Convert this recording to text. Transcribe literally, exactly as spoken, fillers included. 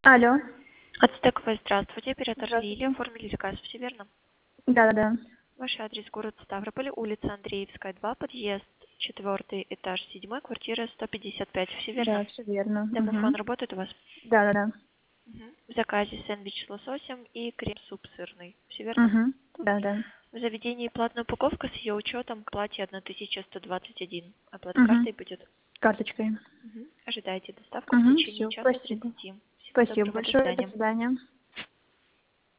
Алло. Ацтековая, здравствуйте. Оператор Здравствуйте. Лилия. Оформили заказ, все верно? Да-да-да. Ваш адрес город Ставрополь, улица Андреевская, два, подъезд четвертый, этаж седьмой, квартира сто пятьдесят пять, все верно? Да, все верно. Домофон Мгм. работает у вас? Да-да-да. Мгм. В заказе сэндвич с лососем и крем-суп сырный, все верно? Мгм. Да-да. В заведении платная упаковка с ее учетом к плате тысяча сто двадцать один. Оплата Мгм. картой будет. Карточкой. Мгм. Ожидаете доставку в Угу. течение Все, часа спасибо. тридцати. Всего Спасибо доброго, до большое. До свидания. свидания.